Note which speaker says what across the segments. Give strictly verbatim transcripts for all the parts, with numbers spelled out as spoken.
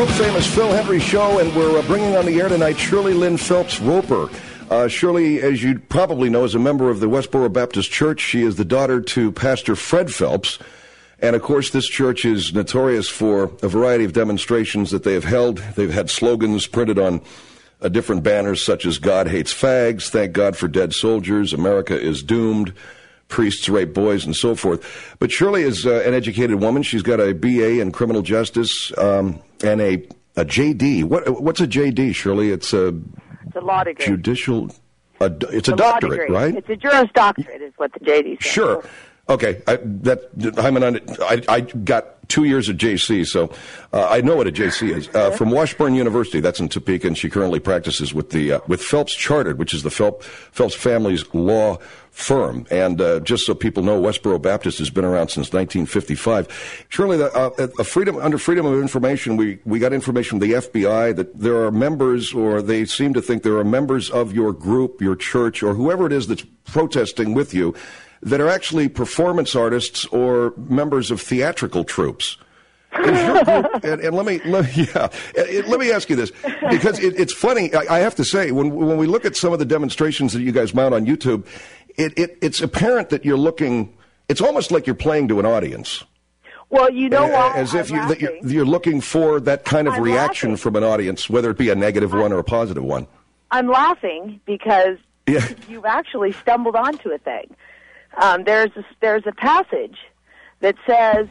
Speaker 1: world-famous Phil Hendrie Show, and we're uh, bringing on the air tonight Shirley Lynn Phelps Roper. Uh, Shirley, as you probably know, is a member of the Westboro Baptist Church. She is the daughter to Pastor Fred Phelps. And, of course, this church is notorious for a variety of demonstrations that they have held. They've had slogans printed on uh, different banners such as God hates fags, thank God for dead soldiers, America is doomed, priests rape boys, and so forth. But Shirley is uh, an educated woman. She's got a B A in criminal justice um, and a, a J D. What, what's a J D, Shirley? It's a,
Speaker 2: it's a law degree.
Speaker 1: Judicial, a, it's, it's a, a doctorate, right?
Speaker 2: It's a Juris Doctorate is what the J D says.
Speaker 1: Sure. Okay, I, that I'm an, I, I got two years at J C, so uh, I know what a J C is. Uh, from Washburn University, that's in Topeka, and she currently practices with the uh, with Phelps Chartered, which is the Phelps, Phelps family's law firm. And uh, just so people know, Westboro Baptist has been around since nineteen fifty-five. Surely, the, uh, a freedom under Freedom of Information, we we got information from the F B I that there are members, or they seem to think there are members of your group, your church, or whoever it is that's protesting with you, that are actually performance artists or members of theatrical troupes. Is your group, and, and let me, let, yeah, it, let me ask you this, because it, it's funny. I, I have to say, when when we look at some of the demonstrations that you guys mount on YouTube, it, it it's apparent that you're looking. It's almost like you're playing to an audience.
Speaker 2: Well, you know what?
Speaker 1: As if you, that you're, you're looking for that kind of
Speaker 2: I'm
Speaker 1: reaction
Speaker 2: laughing.
Speaker 1: from an audience, whether it be a negative
Speaker 2: I'm,
Speaker 1: one or a positive one.
Speaker 2: I'm laughing because
Speaker 1: yeah.
Speaker 2: you've actually stumbled onto a thing. Um, there's a, there's a passage that says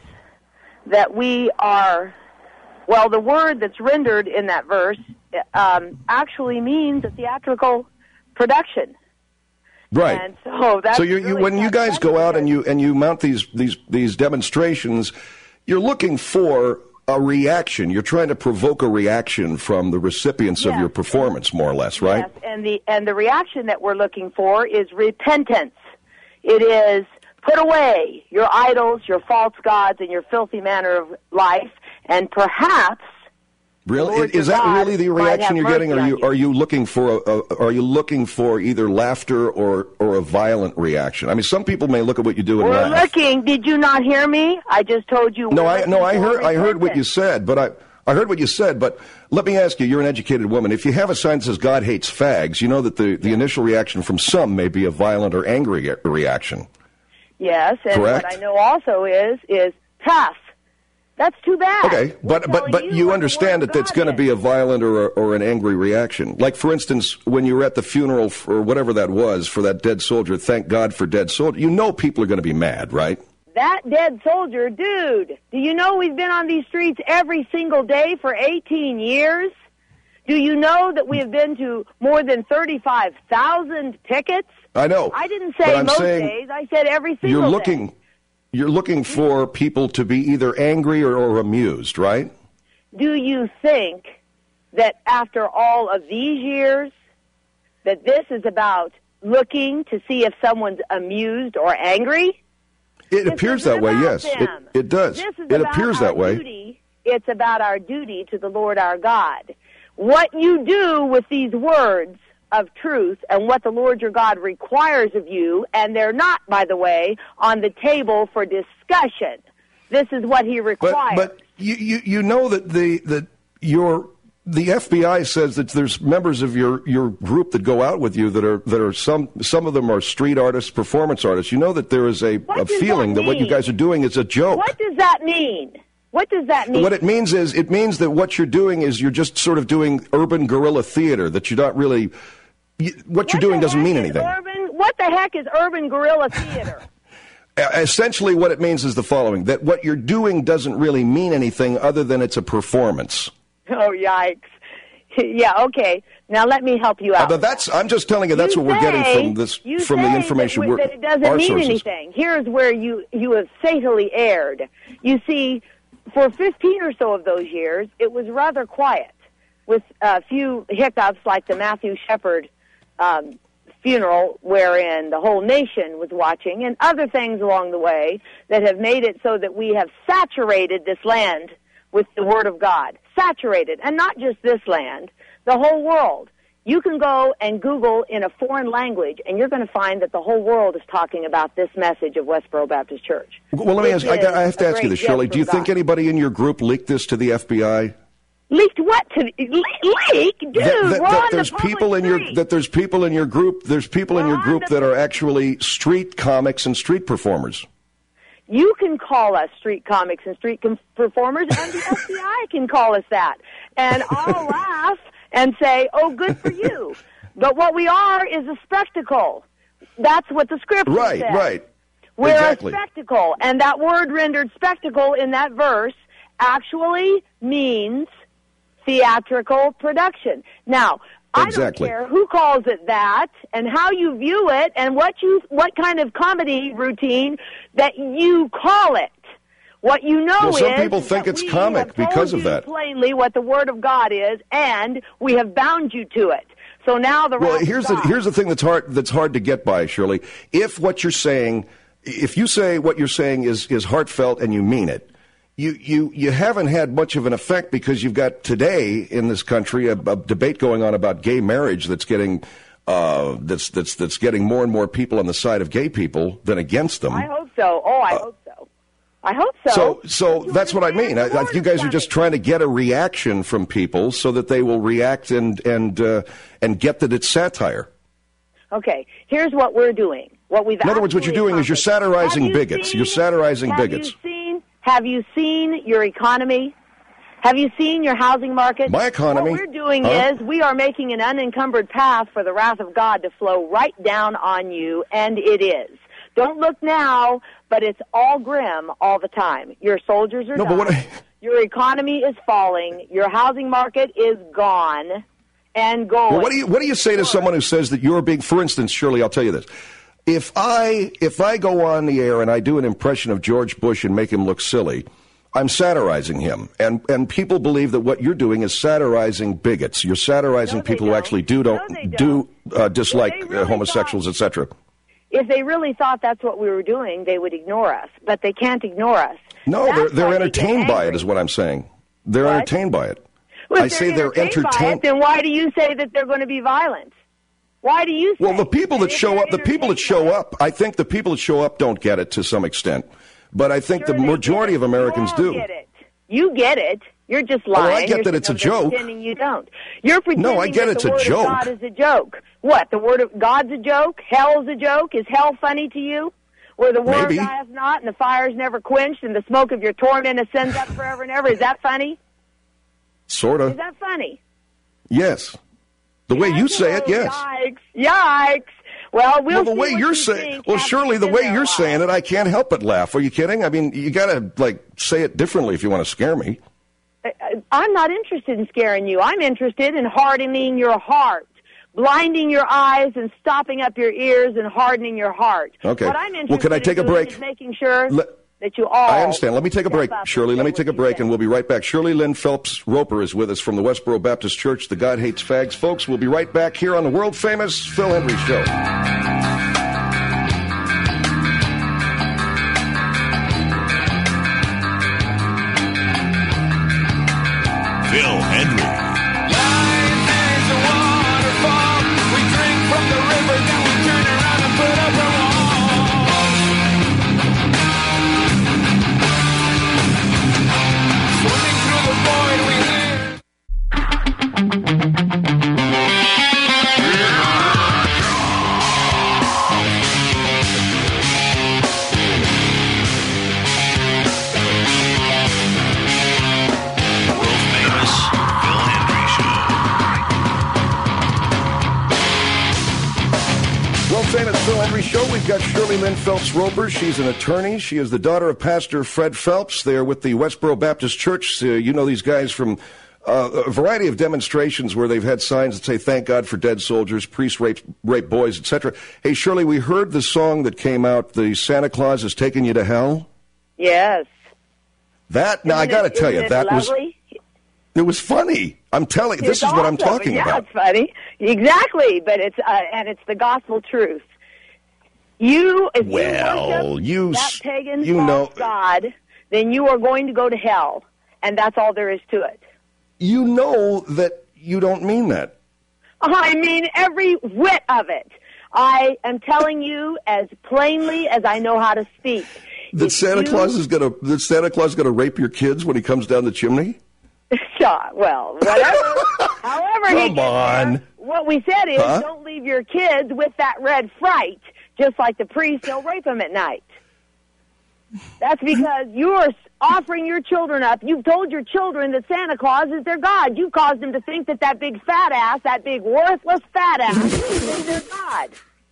Speaker 2: that we are, well, the word that's rendered in that verse um, actually means a theatrical production.
Speaker 1: Right.
Speaker 2: And so that's
Speaker 1: so you,
Speaker 2: really
Speaker 1: you, when you guys go out and you and you mount these these these demonstrations, you're looking for a reaction. You're trying to provoke a reaction from the recipients
Speaker 2: yes.
Speaker 1: of your performance, more or less, right?
Speaker 2: Yes, and the and the reaction that we're looking for is repentance. It is put away your idols, your false gods, and your filthy manner of life, and perhaps.
Speaker 1: Really, is that really the reaction you're getting? Are you, you are you looking for a, a are you looking for either laughter or or a violent reaction? I mean, some people may look at what you do and
Speaker 2: we're
Speaker 1: laugh.
Speaker 2: We're looking. Did you not hear me? I just told you.
Speaker 1: No, I no, I heard I heard what you said, but I. I heard what you said, but let me ask you, you're an educated woman. If you have a sign that says God hates fags, you know that the, the initial reaction from some may be a violent or angry reaction.
Speaker 2: Yes, and
Speaker 1: correct?
Speaker 2: What I know also is, is tough. That's too bad.
Speaker 1: Okay, but but, but you, you understand that that's going to be a violent or, a, or an angry reaction. Like, for instance, when you were at the funeral for whatever that was for that dead soldier, thank God for dead soldier, you know people are going to be mad, right?
Speaker 2: That dead soldier, dude, do you know we've been on these streets every single day for eighteen years? Do you know that we have been to more than thirty-five thousand pickets?
Speaker 1: I know.
Speaker 2: I didn't say most
Speaker 1: saying
Speaker 2: days. I said every single
Speaker 1: you're looking,
Speaker 2: day.
Speaker 1: You're looking for people to be either angry or, or amused, right?
Speaker 2: Do you think that after all of these years that this is about looking to see if someone's amused or angry?
Speaker 1: It
Speaker 2: this
Speaker 1: appears that way, yes. It, it does.
Speaker 2: This is
Speaker 1: it
Speaker 2: about
Speaker 1: appears
Speaker 2: our
Speaker 1: that way.
Speaker 2: Duty. It's about our duty to the Lord our God. What you do with these words of truth and what the Lord your God requires of you, and they're not, by the way, on the table for discussion. This is what he requires.
Speaker 1: But, but you, you, you know that the that your the F B I says that there's members of your, your group that go out with you that are that are some some of them are street artists, performance artists. You know that there is a, a feeling that, that what you guys are doing is a joke.
Speaker 2: What does that mean? What does that mean?
Speaker 1: What it means is it means that what you're doing is you're just sort of doing urban guerrilla theater. That you're not really you, what, what you're doing doesn't mean anything.
Speaker 2: Urban, what the heck is urban guerrilla theater?
Speaker 1: Essentially, what it means is the following: that what you're doing doesn't really mean anything other than it's a performance.
Speaker 2: Oh, yikes. Yeah, okay. Now let me help you out.
Speaker 1: Uh, but that's I'm just telling you that's
Speaker 2: you
Speaker 1: what we're
Speaker 2: say,
Speaker 1: getting from this from the information
Speaker 2: that,
Speaker 1: we're
Speaker 2: that it doesn't
Speaker 1: our
Speaker 2: mean
Speaker 1: sources.
Speaker 2: anything. Here's where you you have fatally erred. You see, for fifteen or so of those years, it was rather quiet, with a few hiccups like the Matthew Shepard um, funeral, wherein the whole nation was watching, and other things along the way that have made it so that we have saturated this land with the Word of God. Saturated. And not just this land, the whole world. You can go and Google in a foreign language, and you're going to find that the whole world is talking about this message of Westboro Baptist Church.
Speaker 1: Well, let me ask, I, I have to ask you this, Shirley. Do you think anybody in your group leaked this to the F B I?
Speaker 2: Leaked what to le- leak, dude?
Speaker 1: That, that,
Speaker 2: we're
Speaker 1: that
Speaker 2: on
Speaker 1: there's
Speaker 2: the public
Speaker 1: people in your
Speaker 2: street.
Speaker 1: that there's people in your group. There's people in
Speaker 2: We're
Speaker 1: your
Speaker 2: on
Speaker 1: group
Speaker 2: the-
Speaker 1: that are actually street comics and street performers.
Speaker 2: You can call us street comics and street com- performers, and the F B I can call us that. And I'll laugh and say, oh, good for you. But what we are is a spectacle. That's what the scripture
Speaker 1: Right,
Speaker 2: says.
Speaker 1: right.
Speaker 2: We're
Speaker 1: Exactly.
Speaker 2: a spectacle. And that word rendered spectacle in that verse actually means theatrical production. Now,
Speaker 1: Exactly.
Speaker 2: I don't care who calls it that and how you view it and what you what kind of comedy routine that you call it. What you know
Speaker 1: Well, some
Speaker 2: is
Speaker 1: people think
Speaker 2: that
Speaker 1: it's
Speaker 2: we
Speaker 1: comic
Speaker 2: have told
Speaker 1: because of
Speaker 2: you
Speaker 1: that.
Speaker 2: plainly what the Word of God is, and we have bound you to it. So now the
Speaker 1: Well,
Speaker 2: wrath of
Speaker 1: here's the
Speaker 2: God-
Speaker 1: here's the thing that's hard that's hard to get by, Shirley. If what you're saying, if you say what you're saying is is heartfelt and you mean it, you you you haven't had much of an effect because you've got today in this country a, a debate going on about gay marriage that's getting uh, that's that's that's getting more and more people on the side of gay people than against them.
Speaker 2: I hope so. Oh, I uh, hope so. I hope so.
Speaker 1: So, so that's what I mean. I, I, you guys are just trying to get a reaction from people so that they will react and and uh, and get that it's satire.
Speaker 2: Okay, here's what we're doing. What we've
Speaker 1: in other words, what you're doing is you're satirizing
Speaker 2: you
Speaker 1: bigots.
Speaker 2: Seen,
Speaker 1: you're satirizing
Speaker 2: have
Speaker 1: bigots.
Speaker 2: You seen, have you seen your economy? Have you seen your housing market?
Speaker 1: My economy.
Speaker 2: What we're doing
Speaker 1: huh?
Speaker 2: is we are making an unencumbered path for the wrath of God to flow right down on you, and it is. Don't look now, but it's all grim all the time. Your soldiers are
Speaker 1: no,
Speaker 2: dying.
Speaker 1: but what I...
Speaker 2: Your economy is falling. Your housing market is gone and going.
Speaker 1: Well, what do you what do you say to someone who says that you're being, for instance, Shirley, I'll tell you this. If I if I go on the air and I do an impression of George Bush and make him look silly, I'm satirizing him. And and people believe that what you're doing is satirizing bigots. You're satirizing
Speaker 2: No, they
Speaker 1: people who
Speaker 2: don't.
Speaker 1: actually do don't,
Speaker 2: No, they
Speaker 1: do
Speaker 2: don't.
Speaker 1: uh, dislike
Speaker 2: Well, they really
Speaker 1: uh, homosexuals, et cetera.
Speaker 2: If they really thought that's what we were doing, they would ignore us. But they can't ignore us.
Speaker 1: No,
Speaker 2: That's
Speaker 1: they're they're
Speaker 2: why they
Speaker 1: entertained
Speaker 2: get
Speaker 1: by it,
Speaker 2: angry.
Speaker 1: is what I'm saying. They're
Speaker 2: What?
Speaker 1: entertained by it.
Speaker 2: Well,
Speaker 1: I
Speaker 2: if
Speaker 1: say they're
Speaker 2: entertained. By
Speaker 1: entertained.
Speaker 2: it, then why do you say that they're going to be violent? Why do you say?
Speaker 1: Well, the people that
Speaker 2: if
Speaker 1: show
Speaker 2: they're
Speaker 1: up, the people that show
Speaker 2: entertained by
Speaker 1: up, I think the people that show up don't get it to some extent. But I think
Speaker 2: it, sure
Speaker 1: the
Speaker 2: they
Speaker 1: majority
Speaker 2: get
Speaker 1: of
Speaker 2: it.
Speaker 1: Americans
Speaker 2: You all
Speaker 1: do.
Speaker 2: Get it. You get it. You're just lying.
Speaker 1: Oh, I get
Speaker 2: You're
Speaker 1: that it's a
Speaker 2: sitting over there
Speaker 1: joke.
Speaker 2: Pretending you don't. You're pretending
Speaker 1: No, I get
Speaker 2: that
Speaker 1: it's
Speaker 2: the
Speaker 1: a
Speaker 2: word
Speaker 1: joke.
Speaker 2: of God is a joke. What? The word of God's a joke? Hell's a joke? Is hell funny to you? Where the war
Speaker 1: Maybe.
Speaker 2: dieth not, and the fire is never quenched, and the smoke of your torment ascends up forever and ever. Is that funny?
Speaker 1: Sort
Speaker 2: Is
Speaker 1: of.
Speaker 2: that funny?
Speaker 1: Yes. The way you say it, yes.
Speaker 2: Yikes! Yikes! Well, we'll
Speaker 1: Well, the
Speaker 2: see
Speaker 1: way
Speaker 2: what
Speaker 1: you're
Speaker 2: you
Speaker 1: saying,
Speaker 2: think
Speaker 1: well,
Speaker 2: after
Speaker 1: surely
Speaker 2: you've
Speaker 1: the
Speaker 2: been
Speaker 1: way
Speaker 2: there a
Speaker 1: you're
Speaker 2: while.
Speaker 1: saying it, I can't help but laugh. Are you kidding? I mean, you got to like say it differently if you want to scare me.
Speaker 2: I'm not interested in scaring you. I'm interested in hardening your heart, blinding your eyes and stopping up your ears and hardening your heart.
Speaker 1: Okay.
Speaker 2: What I'm interested
Speaker 1: Well, can I take
Speaker 2: in
Speaker 1: a break?
Speaker 2: is making sure
Speaker 1: Let-
Speaker 2: that you all...
Speaker 1: I understand. Let me take a break,
Speaker 2: step up
Speaker 1: Shirley.
Speaker 2: and
Speaker 1: Let me
Speaker 2: say
Speaker 1: take a
Speaker 2: what you
Speaker 1: break,
Speaker 2: think.
Speaker 1: and we'll be right back. Shirley Lynn Phelps Roper is with us from the Westboro Baptist Church, the God Hates Fags. Folks, we'll be right back here on the world-famous Phil Hendry Show.
Speaker 3: Phil Hendry.
Speaker 4: Life is a waterfall. We drink from the river, then we turn around and put up a wall. Swimming through the void we live.
Speaker 3: World famous Phil Hendry Show.
Speaker 1: World-famous Phil Hendry Show. We've got Shirley Lynn Phelps Roper. She's an attorney. She is the daughter of Pastor Fred Phelps. They are with the Westboro Baptist Church. Uh, you know these guys from uh, a variety of demonstrations where they've had signs that say, thank God for dead soldiers, priests rape, rape boys, et cetera. Hey, Shirley, we heard the song that came out, the Santa Claus is Taking You to Hell.
Speaker 2: Yes.
Speaker 1: That, now I
Speaker 2: Isn't
Speaker 1: got to
Speaker 2: it-
Speaker 1: tell you,
Speaker 2: isn't it
Speaker 1: that was,
Speaker 2: lovely?
Speaker 1: it was funny. I'm telling you, this
Speaker 2: It's
Speaker 1: is what I'm
Speaker 2: awesome.
Speaker 1: talking
Speaker 2: yeah,
Speaker 1: about.
Speaker 2: it's funny. Exactly, but it's uh, and it's the gospel truth. You, if
Speaker 1: Well,
Speaker 2: you worship
Speaker 1: you
Speaker 2: that
Speaker 1: s-
Speaker 2: pagan
Speaker 1: you
Speaker 2: false
Speaker 1: know-
Speaker 2: god, then you are going to go to hell, and that's all there is to it.
Speaker 1: You know that you don't mean that.
Speaker 2: I mean every whit of it. I am telling you as plainly as I know how to speak.
Speaker 1: That
Speaker 2: If
Speaker 1: Santa
Speaker 2: you-
Speaker 1: Claus is gonna that Santa Claus is gonna rape your kids when he comes down the chimney?
Speaker 2: Well, whatever. However, he
Speaker 1: Come
Speaker 2: gets
Speaker 1: on.
Speaker 2: there, what we said is
Speaker 1: Huh?
Speaker 2: don't leave your kids with that red fright, just like the priest, he'll rape them at night. That's because you're offering your children up. You've told your children that Santa Claus is their God. You've caused them to think that that big fat ass, that big worthless fat ass is their God.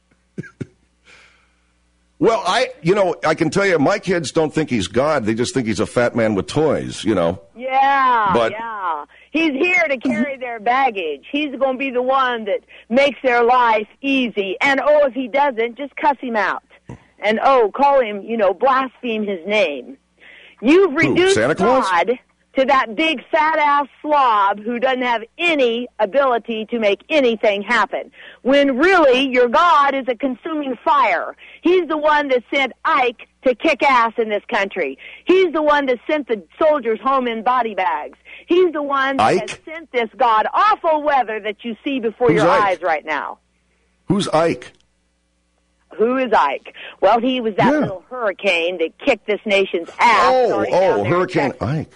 Speaker 1: Well, I, you know, I can tell you, my kids don't think he's God. They just think he's a fat man with toys, you know.
Speaker 2: Yeah,
Speaker 1: But-
Speaker 2: yeah. He's here to carry their baggage. He's going to be the one that makes their life easy. And, oh, if he doesn't, just cuss him out. And, oh, call him, you know, blaspheme his name. You've reduced
Speaker 1: Santa Claus?
Speaker 2: God to that big fat-ass slob who doesn't have any ability to make anything happen. When really your God is a consuming fire. He's the one that sent Ike to kick ass in this country. He's the one that sent the soldiers home in body bags. He's the one that
Speaker 1: Ike?
Speaker 2: has sent this god-awful weather that you see before
Speaker 1: Who's
Speaker 2: your
Speaker 1: Ike?
Speaker 2: eyes right now.
Speaker 1: Who's Ike?
Speaker 2: Who is Ike? Well, he was that
Speaker 1: Yeah.
Speaker 2: little hurricane that kicked this nation's ass.
Speaker 1: Oh,
Speaker 2: starting down
Speaker 1: oh,
Speaker 2: there in
Speaker 1: Hurricane
Speaker 2: Texas.
Speaker 1: Ike.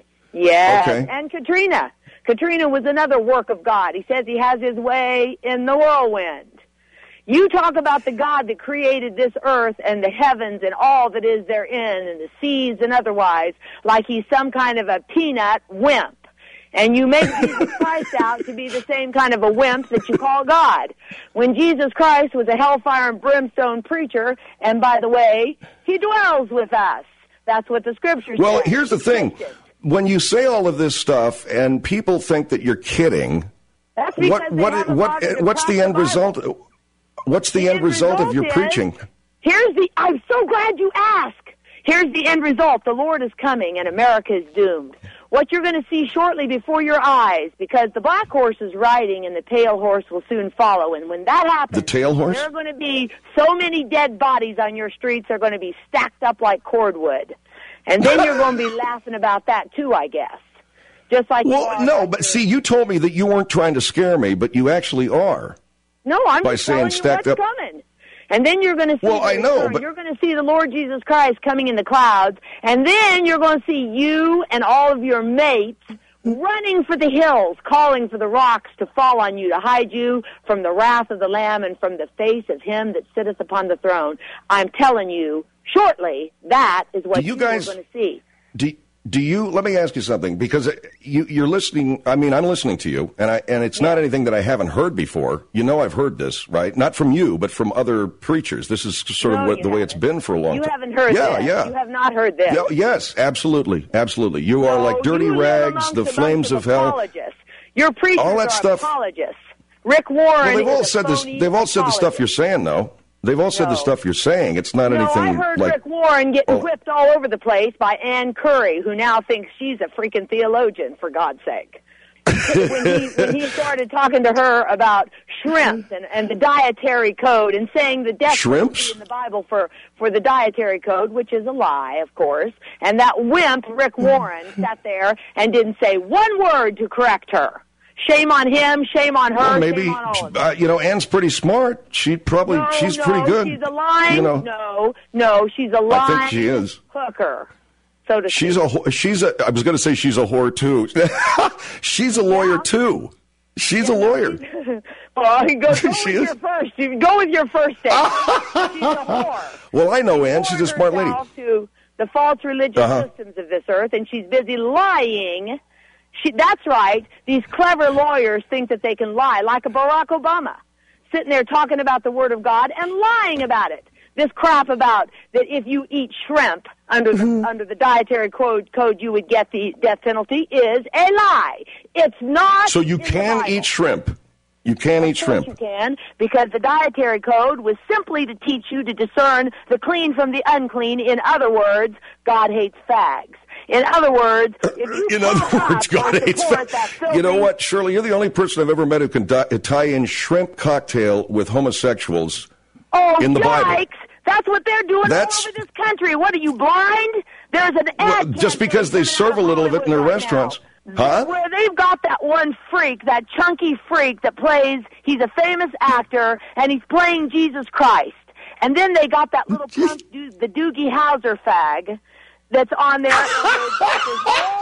Speaker 2: Yes,
Speaker 1: Okay.
Speaker 2: and Katrina. Katrina was another work of God. He says he has his way in the whirlwind. You talk about the God that created this earth and the heavens and all that is therein and the seas and otherwise like he's some kind of a peanut wimp. And you make Jesus Christ out to be the same kind of a wimp that you call God. When Jesus Christ was a hellfire and brimstone preacher, and by the way, he dwells with us. That's what the scriptures
Speaker 1: Well,
Speaker 2: say.
Speaker 1: here's the thing. When you say all of this stuff and people think that you're kidding,
Speaker 2: That's because
Speaker 1: what,
Speaker 2: they
Speaker 1: what,
Speaker 2: haven't
Speaker 1: what,
Speaker 2: bothered to
Speaker 1: what's
Speaker 2: crack
Speaker 1: the end
Speaker 2: Bible.
Speaker 1: result? What's the, end result of your
Speaker 2: is-
Speaker 1: preaching?
Speaker 2: Here's the, I'm so glad you asked. Here's the end result. The Lord is coming and America is doomed. What you're going to see shortly before your eyes, because the black horse is riding and the tail horse will soon follow. And when that happens,
Speaker 1: The tail horse?
Speaker 2: there are going to be so many dead bodies on your streets, they're going to be stacked up like cordwood. And then you're going to be laughing about that too, I guess. Just like you
Speaker 1: Well,
Speaker 2: are
Speaker 1: no,
Speaker 2: about
Speaker 1: but
Speaker 2: your-
Speaker 1: see, you told me that you weren't trying to scare me, but you actually are.
Speaker 2: No, I'm
Speaker 1: by
Speaker 2: just
Speaker 1: saying
Speaker 2: telling
Speaker 1: stacked
Speaker 2: you what's
Speaker 1: up-
Speaker 2: coming. And then you're going to see
Speaker 1: Well,
Speaker 2: the
Speaker 1: I know,
Speaker 2: return.
Speaker 1: but-
Speaker 2: You're going to see the Lord Jesus Christ coming in the clouds, and then you're going to see you and all of your mates running for the hills, calling for the rocks to fall on you, to hide you from the wrath of the Lamb and from the face of him that sitteth upon the throne. I'm telling you, shortly, that is what
Speaker 1: Do you
Speaker 2: you
Speaker 1: guys-
Speaker 2: are going to see.
Speaker 1: Do, do you, let me ask you something, because you, you're listening, I mean, I'm listening to you, and I, and it's not anything that I haven't heard before. You know I've heard this, right? Not from you, but from other preachers. This is sort
Speaker 2: No,
Speaker 1: of what,
Speaker 2: you
Speaker 1: the way it's
Speaker 2: haven't.
Speaker 1: been for a long
Speaker 2: You
Speaker 1: time.
Speaker 2: haven't heard
Speaker 1: yeah,
Speaker 2: this.
Speaker 1: Yeah,
Speaker 2: You have not heard this.
Speaker 1: yeah. Yes, absolutely, absolutely. You are
Speaker 2: No,
Speaker 1: like dirty
Speaker 2: you live
Speaker 1: rags,
Speaker 2: amongst
Speaker 1: the
Speaker 2: a bunch
Speaker 1: flames of hell.
Speaker 2: apologists. Your preachers
Speaker 1: All that
Speaker 2: are
Speaker 1: stuff-
Speaker 2: apologists. Rick Warren
Speaker 1: Well, they've all
Speaker 2: is a
Speaker 1: said this.
Speaker 2: phony
Speaker 1: They've all said the stuff you're
Speaker 2: apologist.
Speaker 1: saying, though. They've all said the
Speaker 2: No.
Speaker 1: stuff you're saying. It's not
Speaker 2: No,
Speaker 1: anything
Speaker 2: I heard
Speaker 1: like.
Speaker 2: Rick Warren getting
Speaker 1: Oh.
Speaker 2: whipped all over the place by Ann Curry, who now thinks she's a freaking theologian, for God's sake. when, he, when he started talking to her about shrimps and, and the dietary code and saying the death
Speaker 1: Shrimps?
Speaker 2: penalty in the Bible for, for the dietary code, which is a lie, of course, and that wimp, Rick Warren, sat there and didn't say one word to correct her. Shame on him, shame on her,
Speaker 1: Well, maybe
Speaker 2: shame on all of them.
Speaker 1: uh, you know Ann's pretty smart. She probably
Speaker 2: No,
Speaker 1: she's
Speaker 2: no,
Speaker 1: pretty good.
Speaker 2: She's a lying.
Speaker 1: You know,
Speaker 2: No, no, she's a lying
Speaker 1: I think she is.
Speaker 2: hooker. So to
Speaker 1: She's
Speaker 2: speak.
Speaker 1: a wh- she's a. I was going to say she's a whore too. She's a lawyer too. She's a lawyer.
Speaker 2: Well, go, go with
Speaker 1: She
Speaker 2: your
Speaker 1: is.
Speaker 2: first. You go with your first statement. She's a whore.
Speaker 1: Well, I know Ann. She's a smart lady.
Speaker 2: herself To the false religious
Speaker 1: Uh-huh.
Speaker 2: systems of this earth, and she's busy lying. She, that's right. These clever lawyers think that they can lie, like a Barack Obama, sitting there talking about the Word of God and lying about it. This crap about that if you eat shrimp under the
Speaker 1: Mm-hmm.
Speaker 2: under the dietary code code you would get the death penalty is a lie. It's not.
Speaker 1: So you
Speaker 2: in the
Speaker 1: can
Speaker 2: Bible.
Speaker 1: eat shrimp. You can eat
Speaker 2: Of course
Speaker 1: shrimp.
Speaker 2: you can, because the dietary code was simply to teach you to discern the clean from the unclean. In other words, God hates fags. In other words, if you
Speaker 1: In other
Speaker 2: pop
Speaker 1: words,
Speaker 2: up
Speaker 1: God
Speaker 2: or
Speaker 1: hates
Speaker 2: support
Speaker 1: fat.
Speaker 2: that
Speaker 1: You know
Speaker 2: filthy-
Speaker 1: what, Shirley? You're the only person I've ever met who can di- tie in shrimp cocktail with homosexuals
Speaker 2: Oh,
Speaker 1: in the
Speaker 2: yikes!
Speaker 1: Bible.
Speaker 2: That's what they're doing
Speaker 1: That's-
Speaker 2: all over this country. What are you, blind? There's an ad
Speaker 1: Well, just
Speaker 2: campaign
Speaker 1: because they
Speaker 2: coming
Speaker 1: serve
Speaker 2: out
Speaker 1: a little of it in their
Speaker 2: Hollywood right
Speaker 1: restaurants.
Speaker 2: now,
Speaker 1: Huh?
Speaker 2: Where they've got that one freak, that chunky freak that plays, he's a famous actor, and he's playing Jesus Christ. And then they got that little punk, dude, the Doogie Howser fag, that's on there. And they've got this whole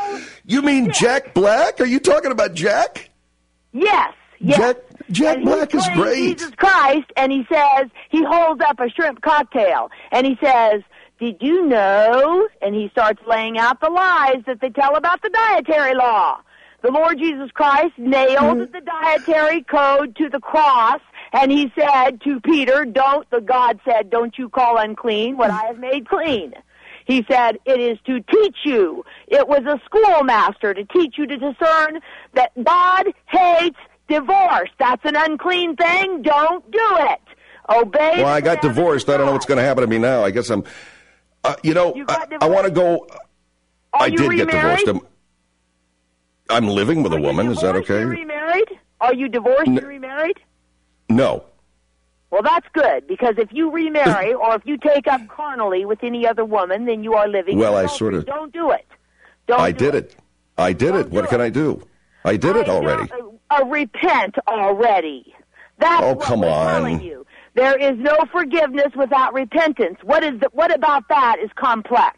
Speaker 2: whole
Speaker 1: You mean Jack Black? Are you talking about Jack?
Speaker 2: Yes, yes.
Speaker 1: Jack, Jack
Speaker 2: And
Speaker 1: Black
Speaker 2: he's
Speaker 1: is
Speaker 2: playing
Speaker 1: great.
Speaker 2: Jesus Christ, and he says, he holds up a shrimp cocktail, and he says, did you know? And he starts laying out the lies that they tell about the dietary law. The Lord Jesus Christ nailed
Speaker 1: Mm-hmm.
Speaker 2: the dietary code to the cross, and he said to Peter, don't, the God said, don't you call unclean what I have made clean. He said, it is to teach you. It was a schoolmaster to teach you to discern that God hates divorce. That's an unclean thing. Don't do it. Obey.
Speaker 1: Well, I got
Speaker 2: the commandments
Speaker 1: divorced.
Speaker 2: of
Speaker 1: I don't know
Speaker 2: God.
Speaker 1: what's going to happen to me now. I guess I'm, uh, you know,
Speaker 2: You got
Speaker 1: I, I want to
Speaker 2: divorced?
Speaker 1: go.
Speaker 2: Are
Speaker 1: I
Speaker 2: you
Speaker 1: did get
Speaker 2: remarried?
Speaker 1: divorced. I'm, I'm living with a
Speaker 2: Are you
Speaker 1: woman. Is that
Speaker 2: divorced?
Speaker 1: okay?
Speaker 2: You remarried? Are you divorced?
Speaker 1: N-
Speaker 2: You remarried?
Speaker 1: No.
Speaker 2: Well, that's good, because if you remarry or if you take up carnally with any other woman, then you are living.
Speaker 1: Well,
Speaker 2: in
Speaker 1: I
Speaker 2: adultery.
Speaker 1: sort of-
Speaker 2: Don't do it. Don't
Speaker 1: I
Speaker 2: do
Speaker 1: did it. I did
Speaker 2: Don't
Speaker 1: it. What
Speaker 2: do
Speaker 1: can
Speaker 2: it.
Speaker 1: I do? I did it
Speaker 2: I
Speaker 1: already.
Speaker 2: don't- Uh, repent already. That's
Speaker 1: Oh,
Speaker 2: what
Speaker 1: come
Speaker 2: we're
Speaker 1: on.
Speaker 2: telling you. There is no forgiveness without repentance. What is the, what about that is complex?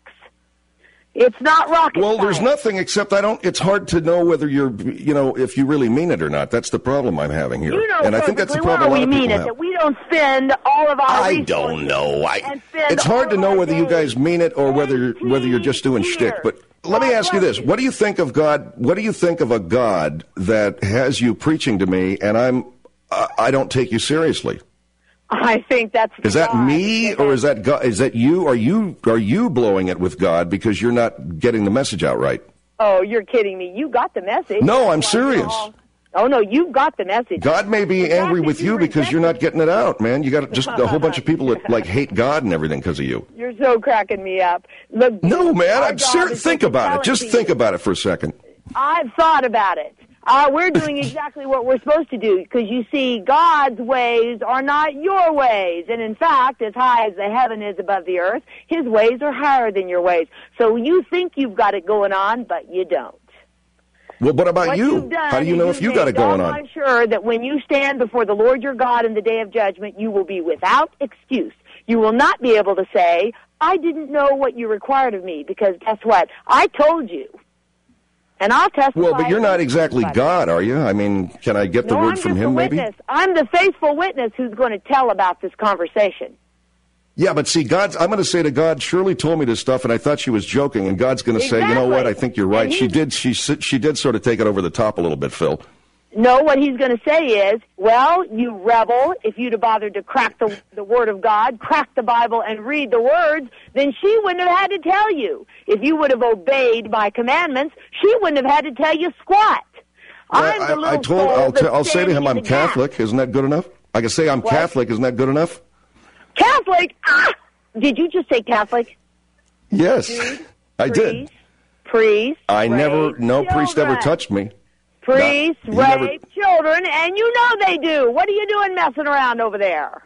Speaker 2: It's not rocket
Speaker 1: Well, there's
Speaker 2: science.
Speaker 1: nothing except I don't. It's hard to know whether you're, you know, if you really mean it or not. That's the problem I'm having here,
Speaker 2: You know
Speaker 1: and I think that's the
Speaker 2: perfectly
Speaker 1: problem
Speaker 2: well
Speaker 1: a lot
Speaker 2: we
Speaker 1: of
Speaker 2: mean
Speaker 1: people
Speaker 2: it,
Speaker 1: have.
Speaker 2: that we don't spend all of our
Speaker 1: I
Speaker 2: resources
Speaker 1: don't know. I,
Speaker 2: and spend
Speaker 1: it's hard
Speaker 2: all
Speaker 1: to
Speaker 2: of
Speaker 1: know
Speaker 2: our
Speaker 1: whether you
Speaker 2: days.
Speaker 1: guys mean it or whether whether you're just doing
Speaker 2: eighteen
Speaker 1: shtick.
Speaker 2: years.
Speaker 1: But let me
Speaker 2: God
Speaker 1: ask you
Speaker 2: bless
Speaker 1: this: What do you think of God? What do you think of a God that has you preaching to me, and I'm uh, I don't take you seriously?
Speaker 2: I think that's
Speaker 1: Is that
Speaker 2: God.
Speaker 1: me or is that God? Is that you? Are you are you blowing it with God because you're not getting the message out right?
Speaker 2: Oh, you're kidding me. You got the message.
Speaker 1: No, I'm
Speaker 2: That's why
Speaker 1: serious.
Speaker 2: we're all- Oh, no, you got the message.
Speaker 1: God may be
Speaker 2: The fact
Speaker 1: angry
Speaker 2: that
Speaker 1: with you because
Speaker 2: reject
Speaker 1: you're
Speaker 2: it-
Speaker 1: not getting it out, man. You got just a whole bunch of people that like hate God and everything because of you.
Speaker 2: You're so cracking me up. Look,
Speaker 1: No, man.
Speaker 2: our
Speaker 1: I'm
Speaker 2: job
Speaker 1: serious.
Speaker 2: is
Speaker 1: Think
Speaker 2: to
Speaker 1: about
Speaker 2: tell
Speaker 1: it. Just
Speaker 2: to
Speaker 1: think
Speaker 2: you.
Speaker 1: about it for a second.
Speaker 2: I've thought about it. Uh, we're doing exactly what we're supposed to do because you see, God's ways are not your ways. And in fact, as high as the heaven is above the earth, his ways are higher than your ways. So you think you've got it going on, but you don't.
Speaker 1: Well, what about
Speaker 2: What
Speaker 1: you?
Speaker 2: you've done
Speaker 1: How do you
Speaker 2: is
Speaker 1: know
Speaker 2: you've
Speaker 1: if you got
Speaker 2: made
Speaker 1: it going
Speaker 2: doggone
Speaker 1: on?
Speaker 2: sure that when you stand before the Lord your God in the day of judgment, you will be without excuse. You will not be able to say, I didn't know what you required of me, because guess what? I told you. And I'll testify.
Speaker 1: Well, but you're not
Speaker 2: against
Speaker 1: exactly
Speaker 2: anybody.
Speaker 1: God, are you? I mean, can I get the
Speaker 2: No,
Speaker 1: word
Speaker 2: I'm
Speaker 1: from
Speaker 2: just
Speaker 1: him,
Speaker 2: a
Speaker 1: maybe?
Speaker 2: witness. I'm the faithful witness who's going to tell about this conversation.
Speaker 1: Yeah, but see, God's, I'm going to say to God, Shirley told me this stuff, and I thought she was joking, and God's going to say, you know what, I think you're right.
Speaker 2: And
Speaker 1: She
Speaker 2: he's-
Speaker 1: did, she she did sort of take it over the top a little bit, Phil.
Speaker 2: No, what he's going to say is, well, you rebel, if you'd have bothered to crack the, the Word of God, crack the Bible, and read the words, then she wouldn't have had to tell you. If you would have obeyed my commandments, she wouldn't have had to tell you squat. I'm
Speaker 1: I,
Speaker 2: the
Speaker 1: I,
Speaker 2: little
Speaker 1: I told,
Speaker 2: soul
Speaker 1: I'll,
Speaker 2: that's
Speaker 1: t- I'll say to
Speaker 2: standing
Speaker 1: him,
Speaker 2: in
Speaker 1: I'm
Speaker 2: the gap.
Speaker 1: Catholic. Isn't that good enough? I can say I'm
Speaker 2: What?
Speaker 1: Catholic. Isn't that good enough?
Speaker 2: Catholic? Ah! Did you just say Catholic?
Speaker 1: Yes, I did.
Speaker 2: Priest, priest,
Speaker 1: I never,
Speaker 2: rape
Speaker 1: no priest ever
Speaker 2: children.
Speaker 1: touched me.
Speaker 2: Priests
Speaker 1: No, he never-
Speaker 2: rape children, and you know they do. What are you doing messing around over there?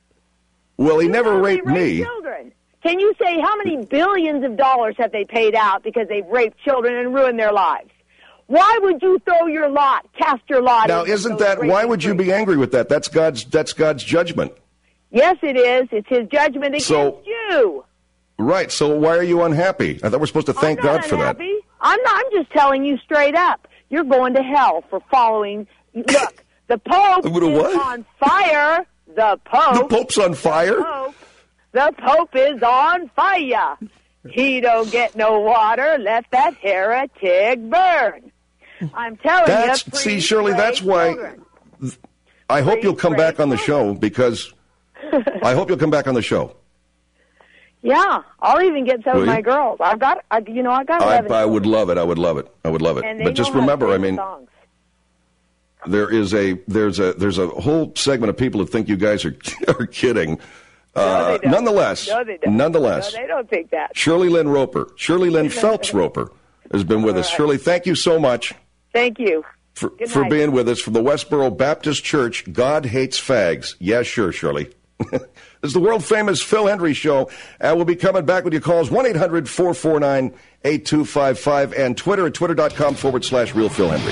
Speaker 1: Well, he
Speaker 2: You
Speaker 1: never
Speaker 2: know they
Speaker 1: raped
Speaker 2: rape
Speaker 1: me.
Speaker 2: Children. Can you say how many billions of dollars have they paid out because they've raped children and ruined their lives? Why would you throw your lot, cast your lot?
Speaker 1: Now,
Speaker 2: into
Speaker 1: isn't
Speaker 2: those
Speaker 1: that, why
Speaker 2: raping
Speaker 1: would you be
Speaker 2: priests?
Speaker 1: angry with that? That's God's, that's God's judgment.
Speaker 2: Yes, it is. It's his judgment against
Speaker 1: So-
Speaker 2: you.
Speaker 1: Right, so why are you unhappy? I thought we're supposed to thank
Speaker 2: I'm not
Speaker 1: God for that.
Speaker 2: unhappy. I'm not. I'm just telling you straight up. You're going to hell for following. Look, the Pope
Speaker 1: I'm gonna
Speaker 2: is
Speaker 1: what?
Speaker 2: on fire. The Pope.
Speaker 1: The Pope's on fire?
Speaker 2: Pope, the Pope is on fire. He don't get no water. Let that heretic burn. I'm telling
Speaker 1: That's,
Speaker 2: you.
Speaker 1: see,
Speaker 2: priests
Speaker 1: Shirley,
Speaker 2: rape
Speaker 1: that's why
Speaker 2: children.
Speaker 1: I hope you'll come
Speaker 2: rape
Speaker 1: back on the
Speaker 2: children.
Speaker 1: show because I hope you'll come back on the show.
Speaker 2: Yeah, I'll even get some
Speaker 1: Will
Speaker 2: of
Speaker 1: you?
Speaker 2: my girls. I've got, I, you know, I got
Speaker 1: I,
Speaker 2: eleven.
Speaker 1: I would
Speaker 2: children,
Speaker 1: love it. I would love it. I would love it.
Speaker 2: and they
Speaker 1: But just
Speaker 2: know how to
Speaker 1: remember, I
Speaker 2: sing
Speaker 1: mean,
Speaker 2: songs.
Speaker 1: there is a there's a there's a whole segment of people that think you guys are are kidding.
Speaker 2: No,
Speaker 1: Uh,
Speaker 2: they don't.
Speaker 1: nonetheless,
Speaker 2: no, they don't.
Speaker 1: nonetheless,
Speaker 2: no, they don't think that.
Speaker 1: Shirley Lynn Roper, Shirley Lynn Phelps Roper, has been with us.
Speaker 2: All right.
Speaker 1: Shirley, thank you so much
Speaker 2: Thank you.
Speaker 1: for,
Speaker 2: Good
Speaker 1: for
Speaker 2: night.
Speaker 1: being with us from the Westboro Baptist Church. God hates fags. Yeah, sure, Shirley. This is the world famous Phil Hendry Show. And we'll be coming back with your calls one eight hundred four four nine eight two five five and Twitter at twitter.com forward slash real Phil Hendry.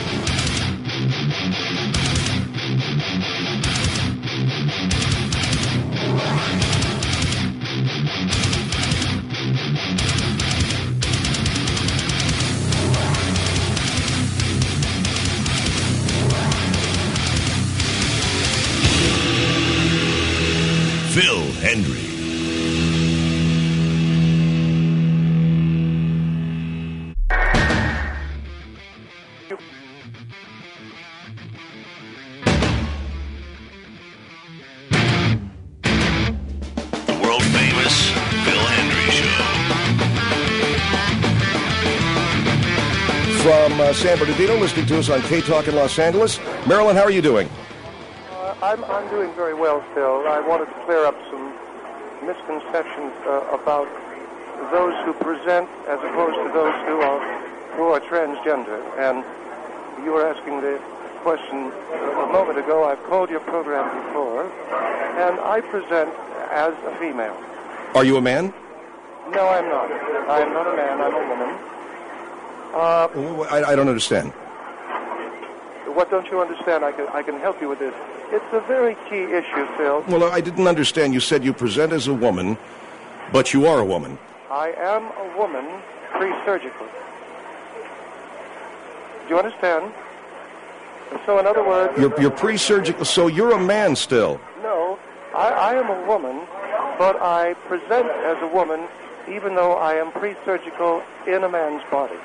Speaker 3: Phil Hendry. The world-famous Phil Hendry Show.
Speaker 1: From uh, San Bernardino, listening to us on K-Talk in Los Angeles. Marilyn, how are you doing?
Speaker 5: Uh, I'm, I'm doing very well, Phil. I wanted to clear up some misconceptions uh, about those who present as opposed to those who are who are transgender. And you were asking the question a moment ago. I've called your program before, and I present as a female.
Speaker 1: Are you a man?
Speaker 5: No, I'm not. I'm not a man. I'm a woman. Uh,
Speaker 1: I, I don't understand.
Speaker 5: what don't you understand? I can I can help you with this. It's a very key issue, Phil.
Speaker 1: Well, I didn't understand. You said you present as a woman, but you are a woman.
Speaker 5: I am a woman pre-surgical. Do you understand? So, in other words...
Speaker 1: You're, you're pre-surgical, so you're a man still.
Speaker 5: No, I, I am a woman, but I present as a woman even though I am pre-surgical in a man's body.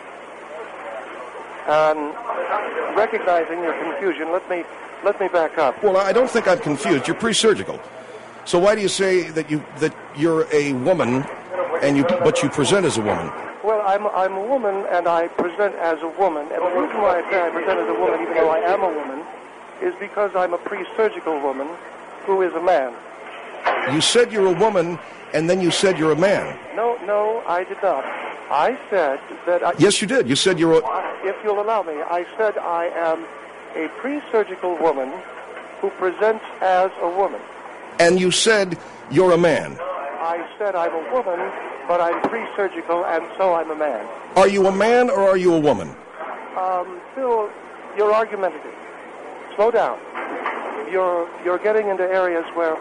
Speaker 5: And recognizing your confusion, let me let me back up.
Speaker 1: Well, I don't think I'm confused. You're pre-surgical. So why do you say that you that you're a woman, and you but you present as a woman?
Speaker 5: Well, I'm I'm a woman, and I present as a woman. And the reason why I say I present as a woman, even though I am a woman, is because I'm a pre-surgical woman who is a man.
Speaker 1: You said you're a woman, and then you said you're a man.
Speaker 5: No, no, I did not. I said that... I,
Speaker 1: yes, you did. You said you're a...
Speaker 5: If you'll allow me, I said I am a pre-surgical woman who presents as a woman.
Speaker 1: And you said you're a man.
Speaker 5: I said I'm a woman, but I'm pre-surgical, and so I'm a man.
Speaker 1: Are you a man or are you a woman?
Speaker 5: Um, Phil, you're argumentative. Slow down. You're you're getting into areas where,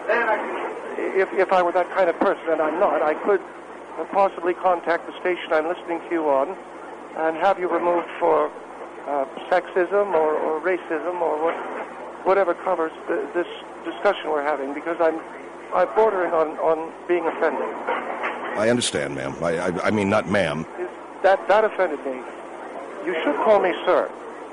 Speaker 5: if if I were that kind of person, and I'm not, I could possibly contact the station I'm listening to you on and have you removed for uh, sexism or, or racism or what, whatever covers the, this discussion we're having, because I'm I'm bordering on, on being offended.
Speaker 1: I understand, ma'am. I, I, I mean, not ma'am.
Speaker 5: That, that offended me. You should call me sir.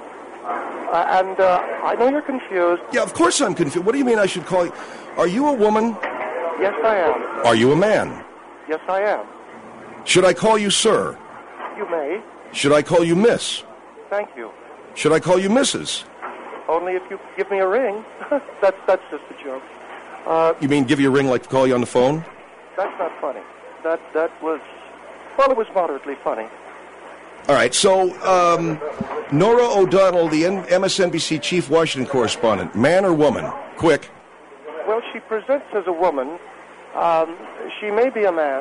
Speaker 5: Uh, and uh, I know you're confused.
Speaker 1: Yeah, of course I'm confused. What do you mean I should call you? Are you a woman?
Speaker 5: Yes, I am.
Speaker 1: Are you a man?
Speaker 5: Yes, I am.
Speaker 1: Should I call you sir?
Speaker 5: You may.
Speaker 1: Should I call you miss?
Speaker 5: Thank you.
Speaker 1: Should I call you Missus?
Speaker 5: Only if you give me a ring. that's that's just a joke. Uh,
Speaker 1: you mean give you a ring like to call you on the phone?
Speaker 5: That's not funny. That that was, well, it was moderately funny.
Speaker 1: All right, so um, Nora O'Donnell, the M S N B C chief Washington correspondent, man or woman? Quick.
Speaker 5: Well, she presents as a woman. Um, she may be a man.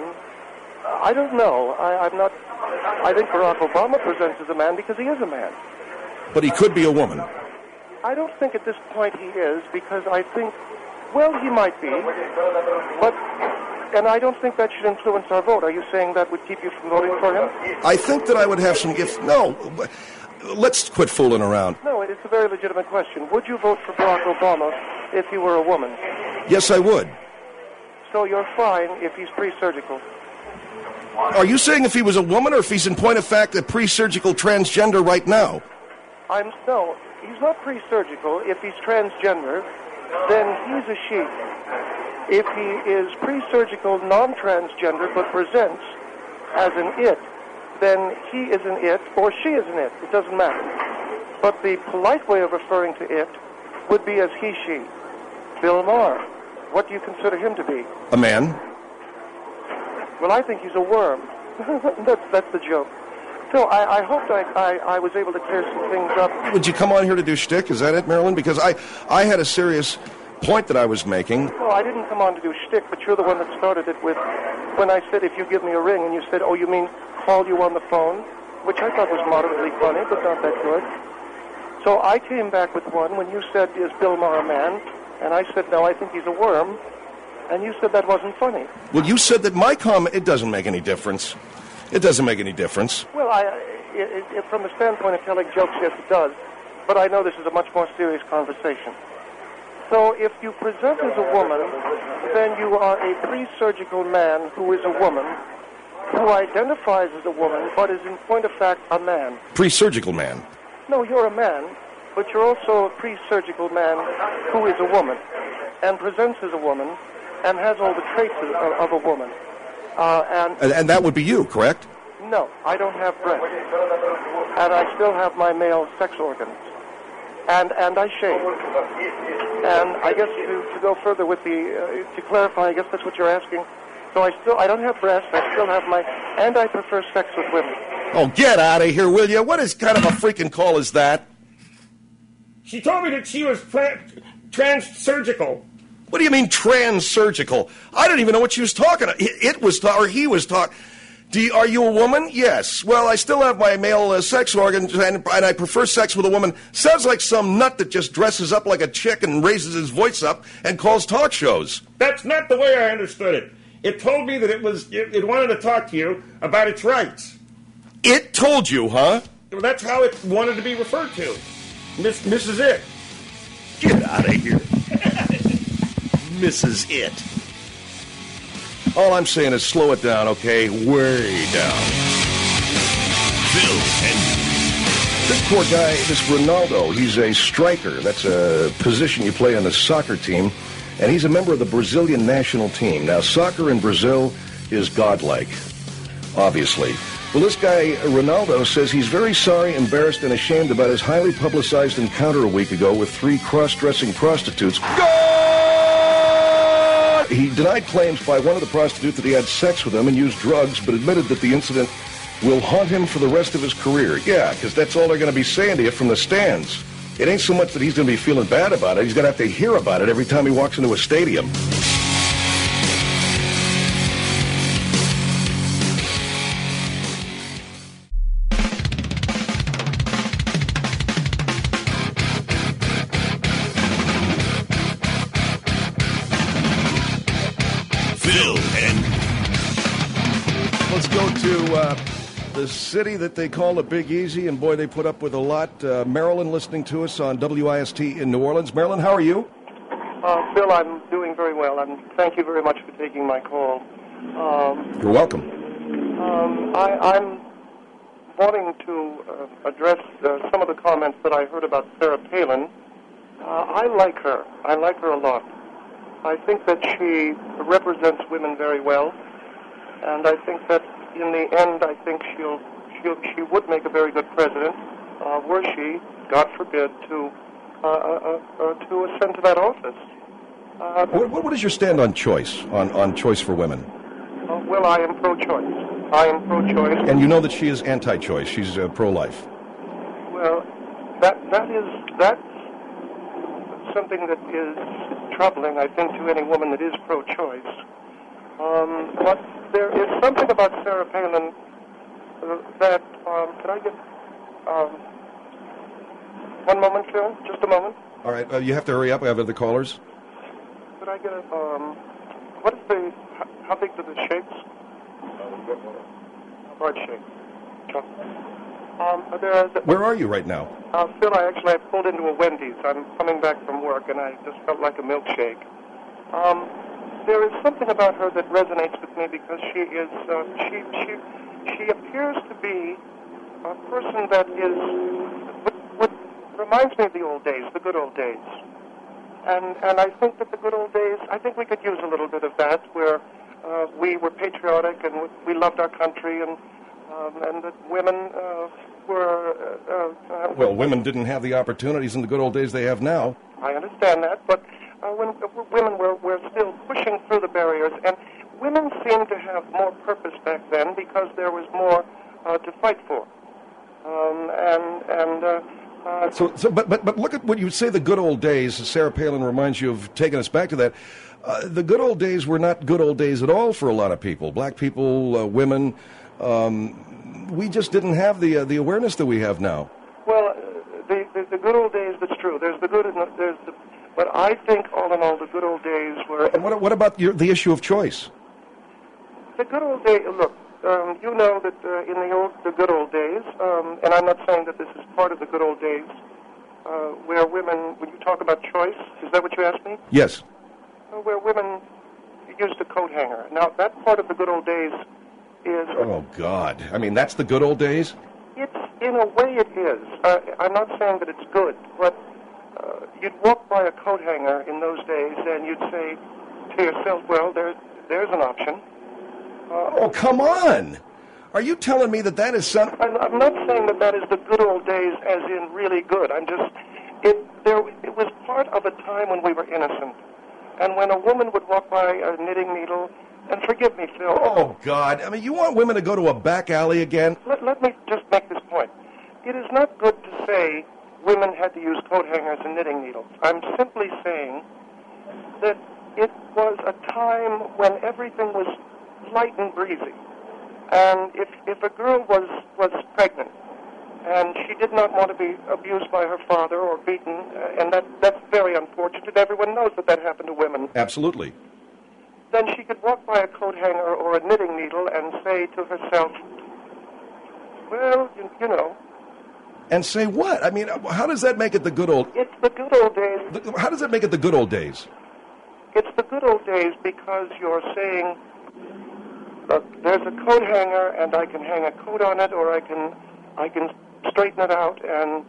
Speaker 5: I don't know. I, I'm not. I think Barack Obama presents as a man because he is a man.
Speaker 1: But he could be a woman.
Speaker 5: I don't think at this point he is, because I think, well, he might be, but, and I don't think that should influence our vote. Are you saying that would keep you from voting for him?
Speaker 1: I think that I would have some, if, no, let's quit fooling around.
Speaker 5: No, it's a very legitimate question. Would you vote for Barack Obama if you were a woman?
Speaker 1: Yes, I would.
Speaker 5: So you're fine if he's pre-surgical?
Speaker 1: Are you saying if he was a woman, or if he's in point of fact a pre-surgical transgender right now?
Speaker 5: I'm, no, he's not pre-surgical. If he's transgender, then he's a she. If he is pre-surgical, non-transgender, but presents as an it, then he is an it, or she is an it. It doesn't matter. But the polite way of referring to it would be as he, she. Bill Maher, what do you consider him to be?
Speaker 1: A man.
Speaker 5: Well, I think he's a worm. that's, that's the joke. So I, I hoped I, I, I was able to clear some things up.
Speaker 1: Would you come on here to do shtick? Is that it, Marilyn? Because I, I had a serious point that I was making.
Speaker 5: No, I didn't come on to do shtick, but you're the one that started it with when I said, if you give me a ring, and you said, oh, you mean call you on the phone, which I thought was moderately funny, but not that good. So I came back with one when you said, is Bill Maher a man? And I said, no, I think he's a worm. And you said that wasn't funny.
Speaker 1: Well, you said that my comment, it doesn't make any difference. It doesn't make any difference.
Speaker 5: Well, I, it, it, from the standpoint of telling jokes, yes, it does. But I know this is a much more serious conversation. So if you present as a woman, then you are a pre-surgical man who is a woman, who identifies as a woman, but is in point of fact a man.
Speaker 1: Pre-surgical man.
Speaker 5: No, you're a man, but you're also a pre-surgical man who is a woman, and presents as a woman, and has all the traits of, of a woman. Uh, and,
Speaker 1: and and that would be you, correct?
Speaker 5: No, I don't have breasts, and I still have my male sex organs, and and I shave. And I guess to, to go further with the uh, to clarify, I guess that's what you're asking. So I still I don't have breasts. I still have my, and I prefer sex with women.
Speaker 1: Oh, get out of here, will you? What is kind of a freaking call is that?
Speaker 6: She told me that she was tra- trans-surgical.
Speaker 1: What do you mean trans-surgical? I don't even know what she was talking about. It, it was, ta- or he was talking. Do you, are you a woman? Yes. Well, I still have my male uh, sex organs, and, and I prefer sex with a woman. Sounds like some nut that just dresses up like a chick and raises his voice up and calls talk shows.
Speaker 6: That's not the way I understood it. It told me that it was it, it wanted to talk to you about its rights.
Speaker 1: It told you, huh?
Speaker 6: Well, that's how it wanted to be referred to. Miss Missus It.
Speaker 1: Get out of here.
Speaker 7: Missus It.
Speaker 1: All I'm saying is slow it down, okay? Way down.
Speaker 7: Phil Hendrie.
Speaker 1: This poor guy, this Ronaldo, he's a striker. That's a position you play on the soccer team. And he's a member of the Brazilian national team. Now, soccer in Brazil is godlike, obviously. Well, this guy, Ronaldo, says he's very sorry, embarrassed, and ashamed about his highly publicized encounter a week ago with three cross-dressing prostitutes. God! He denied claims by one of the prostitutes that he had sex with them and used drugs, but admitted that the incident will haunt him for the rest of his career. Yeah, because that's all they're going to be saying to you from the stands. It ain't so much that he's going to be feeling bad about it. He's going to have to hear about it every time he walks into a stadium.
Speaker 7: Phil Hendrie.
Speaker 1: Let's go to uh, the city that they call the Big Easy, and boy, they put up with a lot. Uh, Marilyn listening to us on W I S T in New Orleans. Marilyn, how are you?
Speaker 5: Uh, Phil, I'm doing very well, and thank you very much for taking my call. Um,
Speaker 1: You're welcome.
Speaker 5: um, I, I'm wanting to uh, address uh, some of the comments that I heard about Sarah Palin. Uh, I like her. I like her a lot. I think that she represents women very well, and I think that in the end, I think she'll, she'll she would make a very good president, uh, were she, God forbid, to uh, uh, uh, to ascend to that office. Uh,
Speaker 1: What, what is your stand on choice, on, on choice for women?
Speaker 5: uh, well, I am pro-choice. I am pro-choice.
Speaker 1: And you know that she is anti-choice. She's uh, pro-life.
Speaker 5: Well, that that is that's something that is troubling, I think, to any woman that is pro-choice. Um, but there is something about Sarah Palin uh, that um, can I get um, one moment, Phil? Just a moment.
Speaker 1: All right, uh, you have to hurry up. I have other callers.
Speaker 5: Could I get a um, what is the how, how big do the shakes? Large shake. Sure. Um, there are the,
Speaker 1: Where are you right now?
Speaker 5: Uh, Phil, I actually I pulled into a Wendy's. I'm coming back from work, and I just felt like a milkshake. Um, there is something about her that resonates with me because she is uh, she she she appears to be a person that is what, what reminds me of the old days, the good old days. And and I think that the good old days, I think we could use a little bit of that, where uh, we were patriotic and we loved our country, and um, and that women uh, were. Uh, uh,
Speaker 1: Well, women didn't have the opportunities in the good old days they have now.
Speaker 5: I understand that, but uh, when uh, women were were still pushing through the barriers, and women seemed to have more purpose back then because there was more uh, to fight for, um, and and. Uh, Uh,
Speaker 1: So, so, but, but, but look at what you say. The good old days. Sarah Palin reminds you of taking us back to that. Uh, the good old days were not good old days at all for a lot of people. Black people, uh, women. Um, we just didn't have the uh, the awareness that we have now.
Speaker 5: Well, uh, the, the the good old days. That's true. There's the good and the, there's the. But I think all in all, the good old days were.
Speaker 1: And what what about your, the issue of choice?
Speaker 5: The good old days. Look, um, you know that uh, in the old, the good old days, um, and I'm not saying that this is part of the good old days, uh, where women, when you talk about choice, is that what you asked me?
Speaker 1: Yes.
Speaker 5: Uh, where women used a coat hanger. Now, that part of the good old days is...
Speaker 1: Oh, God. I mean, that's the good old days?
Speaker 5: It's, in a way it is. Uh, I'm not saying that it's good, but uh, you'd walk by a coat hanger in those days and you'd say to yourself, well, there, there's an option. Uh,
Speaker 1: Oh, come on. Are you telling me that that is something...
Speaker 5: I'm, I'm not saying that that is the good old days as in really good. I'm just... It, there, it was part of a time when we were innocent. And when a woman would walk by a knitting needle, and forgive me, Phil...
Speaker 1: Oh, God. I mean, you want women to go to a back alley again?
Speaker 5: Let, let me just make this point. It is not good to say women had to use coat hangers and knitting needles. I'm simply saying that it was a time when everything was light and breezy. And if, if a girl was, was pregnant and she did not want to be abused by her father or beaten, uh, and that, that's very unfortunate. Everyone knows that that happened to women.
Speaker 1: Absolutely.
Speaker 5: Then she could walk by a coat hanger or a knitting needle and say to herself, well, you, you know.
Speaker 1: And say what? I mean, how does that make it the good old...
Speaker 5: It's the good old days.
Speaker 1: How does that make it the good old days?
Speaker 5: It's the good old days because you're saying, look, there's a coat hanger and I can hang a coat on it, or I can I can straighten it out and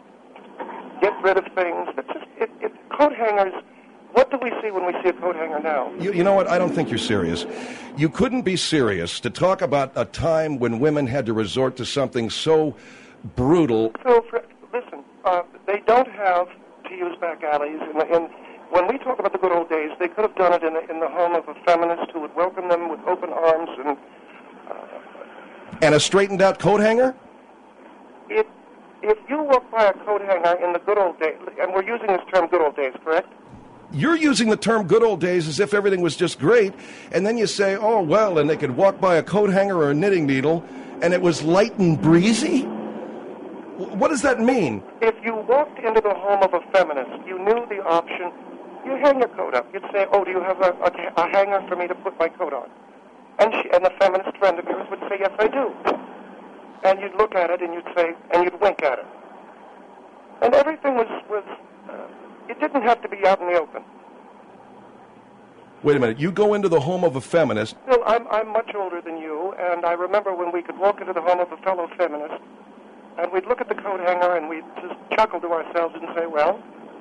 Speaker 5: get rid of things. It's just, it, it, coat hangers, what do we see when we see a coat hanger now?
Speaker 1: You, you know what? I don't think you're serious. You couldn't be serious to talk about a time when women had to resort to something so brutal.
Speaker 5: So, for, listen, uh, they don't have to use back alleys. In, in, when we talk about the good old days, they could have done it in the, in the home of a feminist who would welcome them with open arms and... Uh,
Speaker 1: and a straightened-out coat hanger?
Speaker 5: If, if you walk by a coat hanger in the good old days, and we're using this term good old days, correct?
Speaker 1: You're using the term good old days as if everything was just great, and then you say, oh, well, and they could walk by a coat hanger or a knitting needle, and it was light and breezy? What does that mean?
Speaker 5: If you walked into the home of a feminist, you knew the option, you hang your coat up. You'd say, oh, do you have a, a, a hanger for me to put my coat on? And, she, and the feminist friend of yours would say, yes, I do. And you'd look at it and you'd say, and you'd wink at it. And everything was, was uh, it didn't have to be out in the open.
Speaker 1: Wait a minute, you go into the home of a feminist.
Speaker 5: Well, I'm, I'm much older than you, and I remember when we could walk into the home of a fellow feminist, and we'd look at the coat hanger and we'd just chuckle to ourselves and say, well,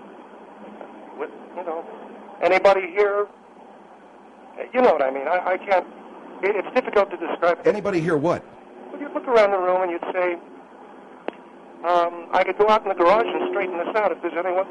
Speaker 5: with, you know, anybody here, you know what I mean, I, I can't, it, it's difficult to describe.
Speaker 1: Anybody here what?
Speaker 5: Well, you'd look around the room and you'd say, um, I could go out in the garage and straighten this out if there's anyone.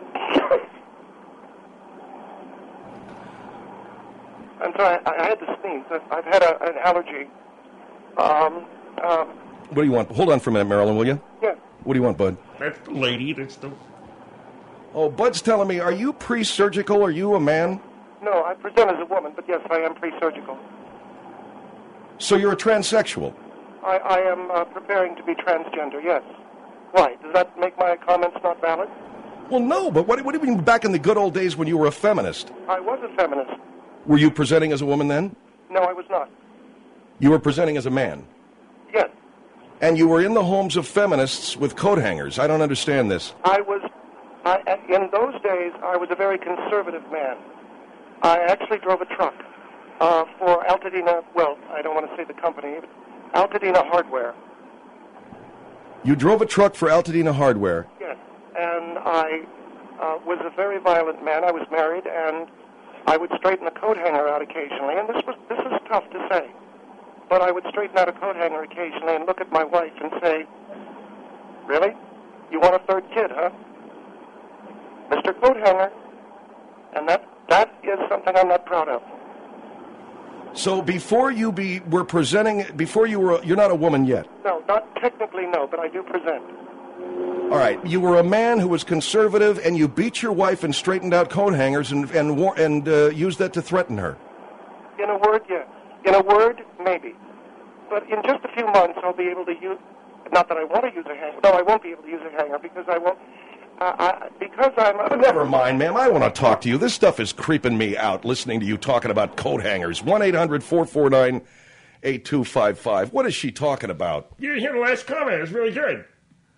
Speaker 5: I'm sorry, I, I had to sneeze. I've, I've had a, an allergy. Um, um,
Speaker 1: what do you want? Hold on for a minute, Marilyn, will you?
Speaker 5: Yeah.
Speaker 1: What do you want, Bud?
Speaker 6: That's the lady. That's the...
Speaker 1: Oh, Bud's telling me, are you pre-surgical? Are you a man?
Speaker 5: No, I present as a woman, but yes, I am pre-surgical.
Speaker 1: So you're a transsexual?
Speaker 5: I, I am uh, preparing to be transgender, yes. Why? Does that make my comments not valid?
Speaker 1: Well, no, but what, what do you mean back in the good old days when you were a feminist?
Speaker 5: I was a feminist.
Speaker 1: Were you presenting as a woman then?
Speaker 5: No, I was not.
Speaker 1: You were presenting as a man?
Speaker 5: Yes.
Speaker 1: And you were in the homes of feminists with coat hangers. I don't understand this.
Speaker 5: I was, I, in those days, I was a very conservative man. I actually drove a truck uh, for Altadena, well, I don't want to say the company, but Altadena Hardware.
Speaker 1: You drove a truck for Altadena Hardware?
Speaker 5: Yes, and I uh, was a very violent man. I was married, and I would straighten a coat hanger out occasionally, and this was this is tough to say, but I would straighten out a coat hanger occasionally and look at my wife and say, really? You want a third kid, huh? Mister Coat Hanger. And that that is something I'm not proud of.
Speaker 1: So before you be were presenting, before you were, you're not a woman yet?
Speaker 5: No, not technically, no, but I do present.
Speaker 1: All right, you were a man who was conservative, and you beat your wife and straightened out coat hangers and and and uh, used that to threaten her.
Speaker 5: In a word, yes. In a word, maybe. But in just a few months, I'll be able to use. Not that I want to use a hanger. No, I won't be able to use a hanger because I won't. Uh, I, because I'm. A,
Speaker 1: Never mind, ma'am. I want to talk to you. This stuff is creeping me out. Listening to you talking about coat hangers. One eight hundred four four nine eight two five five. What is she talking about?
Speaker 6: You didn't hear the last comment. It was really good.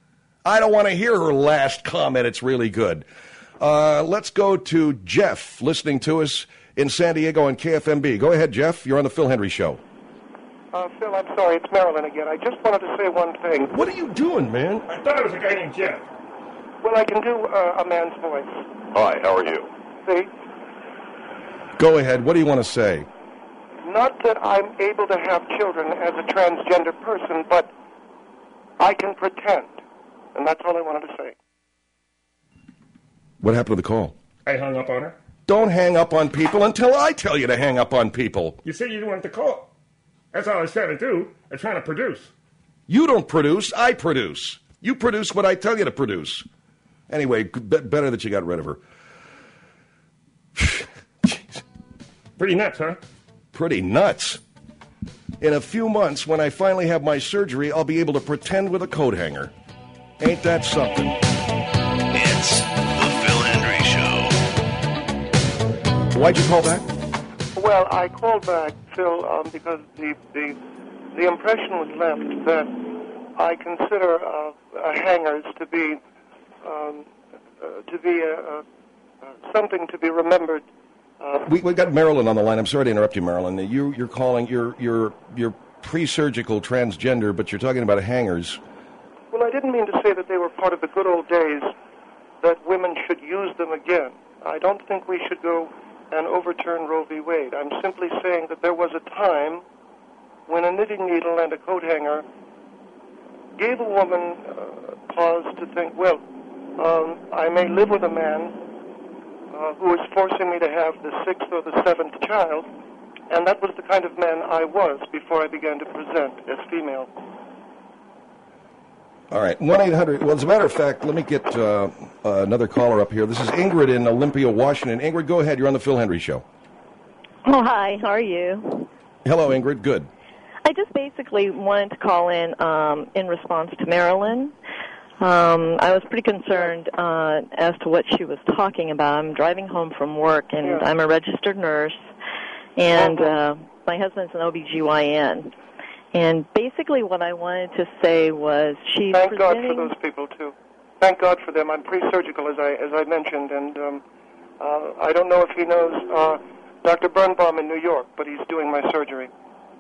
Speaker 1: I don't want to hear her last comment. It's really good. Uh, let's go to Jeff, listening to us in San Diego on K F M B. Go ahead, Jeff. You're on the Phil Hendry Show.
Speaker 5: Uh, Phil, I'm sorry. It's Marilyn again. I just wanted to say one thing.
Speaker 1: What are you doing, man?
Speaker 6: I thought it was a guy named Jeff.
Speaker 5: Well, I can do uh, a man's voice.
Speaker 8: Hi, how are you?
Speaker 5: See?
Speaker 1: Go ahead. What do you want to say?
Speaker 5: Not that I'm able to have children as a transgender person, but I can pretend. And that's all I wanted to say.
Speaker 1: What happened to the call?
Speaker 6: I hung up on her.
Speaker 1: Don't hang up on people until I tell you to hang up on people.
Speaker 6: You said you didn't want to call. That's all I was trying to do. I'm trying to produce.
Speaker 1: You don't produce, I produce. You produce what I tell you to produce. Anyway, b- better that you got rid of her.
Speaker 6: Pretty nuts, huh?
Speaker 1: Pretty nuts. In a few months, when I finally have my surgery, I'll be able to pretend with a coat hanger. Ain't that something?
Speaker 3: It's the Phil Hendry Show.
Speaker 1: Why'd you call back?
Speaker 5: Well, I called back, Phil, um, because the, the the impression was left that I consider uh, uh, hangers to be um, uh, to be uh, uh, something to be remembered. Uh,
Speaker 1: We we got Marilyn on the line. I'm sorry to interrupt you, Marilyn. You you're calling you're you're you're pre-surgical transgender, but you're talking about hangers.
Speaker 5: well, I didn't mean to say that they were part of the good old days, that women should use them again. I don't think we should go and overturn Roe v. Wade. I'm simply saying that there was a time when a knitting needle and a coat hanger gave a woman uh, pause to think, well, um, I may live with a man uh, who is forcing me to have the sixth or the seventh child, and that was the kind of man I was before I began to present as female.
Speaker 1: All right, one eight hundred. Well, as a matter of fact, let me get uh, uh, another caller up here. This is Ingrid in Olympia, Washington. Ingrid, go ahead. You're on the Phil Hendry Show.
Speaker 9: Oh, hi. How are you?
Speaker 1: Hello, Ingrid. Good.
Speaker 9: I just basically wanted to call in um, in response to Marilyn. Um, I was pretty concerned uh, as to what she was talking about. I'm driving home from work, and
Speaker 5: Yeah.
Speaker 9: I'm a registered nurse, and uh, my husband's an O B G Y N. And basically what I wanted to say was she's
Speaker 5: Thank God
Speaker 9: presenting...
Speaker 5: for those people, too. Thank God for them. I'm pre-surgical, as I as I mentioned, and um, uh, I don't know if he knows uh, Doctor Birnbaum in New York, but he's doing my surgery.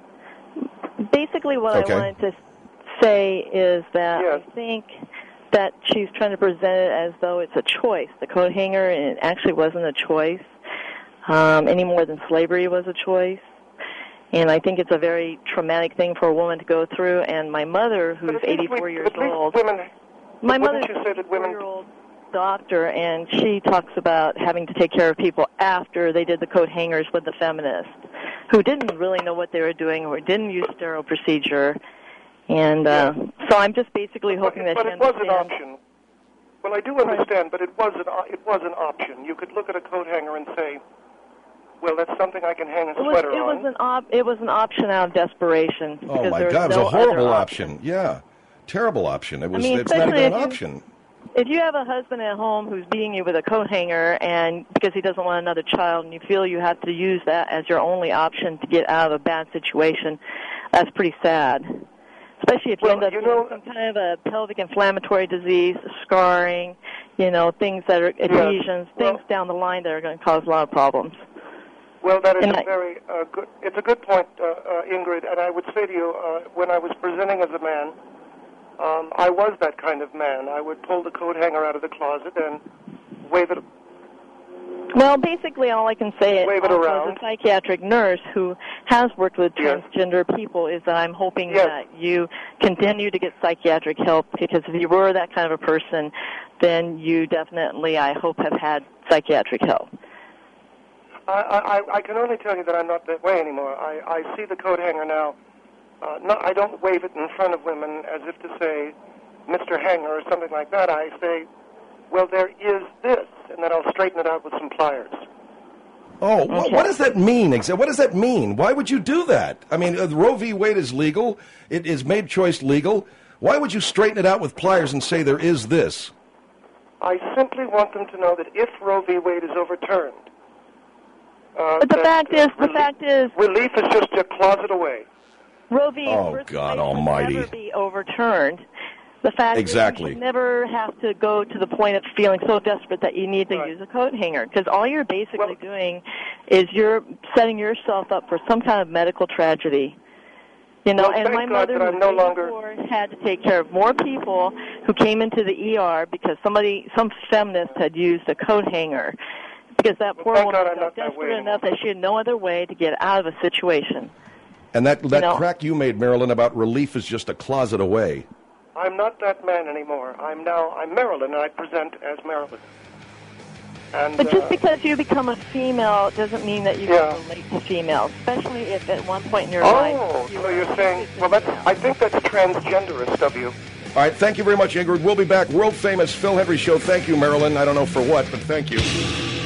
Speaker 9: Basically what
Speaker 1: Okay.
Speaker 9: I wanted to say is that
Speaker 5: Yes.
Speaker 9: I think that she's trying to present it as though it's a choice, the coat hanger, and it actually wasn't a choice um, any more than slavery was a choice. And I think it's a very traumatic thing for a woman to go through. And my mother,
Speaker 5: But
Speaker 9: who's
Speaker 5: at least
Speaker 9: eighty-four
Speaker 5: we-
Speaker 9: years
Speaker 5: at least
Speaker 9: old,
Speaker 5: Women,
Speaker 9: my
Speaker 5: wouldn't
Speaker 9: mother's
Speaker 5: you say that women-
Speaker 9: eighty-four-year-old doctor, and she talks about having to take care of people after they did the coat hangers with the feminists, who didn't really know what they were doing or didn't use sterile procedure. And uh, so I'm just basically hoping
Speaker 5: but,
Speaker 9: that
Speaker 5: but
Speaker 9: she
Speaker 5: it was an
Speaker 9: understands.
Speaker 5: option. Well, I do understand, but it was an o- it was an option. You could look at a coat hanger and say, "Well, that's something I can hang a
Speaker 9: It was,
Speaker 5: sweater
Speaker 9: it was
Speaker 5: on."
Speaker 9: an op- it was an option out of desperation.
Speaker 1: Oh,
Speaker 9: because
Speaker 1: my
Speaker 9: there was
Speaker 1: God. It was
Speaker 9: no
Speaker 1: a horrible
Speaker 9: other
Speaker 1: option. Yeah. Terrible option. It was.
Speaker 9: mean,
Speaker 1: It's not
Speaker 9: especially
Speaker 1: even an
Speaker 9: if you-
Speaker 1: option.
Speaker 9: If you have a husband at home who's beating you with a coat hanger and because he doesn't want another child and you feel you have to use that as your only option to get out of a bad situation, that's pretty sad. Especially if you
Speaker 5: Well,
Speaker 9: end up
Speaker 5: you
Speaker 9: with
Speaker 5: know-
Speaker 9: some kind of a pelvic inflammatory disease, scarring, you know, things that are adhesions,
Speaker 5: Well-
Speaker 9: things down the line that are going to cause a lot of problems.
Speaker 5: Well, that is
Speaker 9: And
Speaker 5: a
Speaker 9: I-
Speaker 5: very uh, good. It's a good point, uh, uh, Ingrid. And I would say to you, uh, when I was presenting as a man, um, I was that kind of man. I would pull the coat hanger out of the closet and wave it.
Speaker 9: Well, basically, all I can say
Speaker 5: Wave it
Speaker 9: also
Speaker 5: around.
Speaker 9: as a psychiatric nurse who has worked with
Speaker 5: Yes.
Speaker 9: transgender people is that I'm hoping
Speaker 5: Yes.
Speaker 9: that you continue to get psychiatric help, because if you were that kind of a person, then you definitely, I hope, have had psychiatric help.
Speaker 5: I, I, I can only tell you that I'm not that way anymore. I, I see the coat hanger now. Uh, no, I don't wave it in front of women as if to say, Mister Hanger or something like that. I say, well, there is this, and then I'll straighten it out with some pliers.
Speaker 1: Oh, wh-
Speaker 9: Okay.
Speaker 1: what does that mean? Exa- What does that mean? Why would you do that? I mean, uh, Roe v. Wade is legal. It is made choice legal. Why would you straighten it out with pliers and say there is this?
Speaker 5: I simply want them to know that if Roe v. Wade is overturned, uh,
Speaker 9: But the
Speaker 5: that,
Speaker 9: fact
Speaker 5: uh,
Speaker 9: is, the
Speaker 5: relief-
Speaker 9: fact is,
Speaker 5: relief is just a closet away.
Speaker 9: Roe v.
Speaker 1: Oh,
Speaker 9: First
Speaker 1: God
Speaker 9: Amendment
Speaker 1: almighty.
Speaker 9: will never be overturned. The fact
Speaker 1: Exactly.
Speaker 9: is you should never have to go to the point of feeling so desperate that you need to
Speaker 5: Right.
Speaker 9: use a coat hanger, because all you're basically
Speaker 5: Well-
Speaker 9: doing is you're setting yourself up for some kind of medical tragedy. You know,
Speaker 5: Well,
Speaker 9: and
Speaker 5: thank
Speaker 9: my
Speaker 5: God
Speaker 9: mother,
Speaker 5: that
Speaker 9: who
Speaker 5: I'm no
Speaker 9: was
Speaker 5: longer-
Speaker 9: before, had to take care of more people who came into the E R because somebody, some feminist had used a coat hanger. Because that
Speaker 5: Well,
Speaker 9: poor
Speaker 5: thank
Speaker 9: woman
Speaker 5: God I'm
Speaker 9: felt
Speaker 5: not that way
Speaker 9: desperate
Speaker 5: anymore.
Speaker 9: enough that she had no other way to get out of a situation.
Speaker 1: And that, that
Speaker 9: know-
Speaker 1: crack you made, Marilyn, about relief is just a closet away.
Speaker 5: I'm not that man anymore. I'm now, I'm Marilyn, and I present as Marilyn. And,
Speaker 9: But just
Speaker 5: uh,
Speaker 9: because you become a female doesn't mean that you
Speaker 5: Yeah.
Speaker 9: can relate to females, especially if at one point in your
Speaker 5: Oh,
Speaker 9: life you
Speaker 5: so
Speaker 9: were
Speaker 5: you're saying,
Speaker 9: interested
Speaker 5: well,
Speaker 9: in
Speaker 5: that's,
Speaker 9: females.
Speaker 5: I think that's transgenderist of you.
Speaker 1: All right, thank you very much, Ingrid. We'll be back. World famous Phil Hendry Show. Thank you, Marilyn. I don't know for what, but thank you.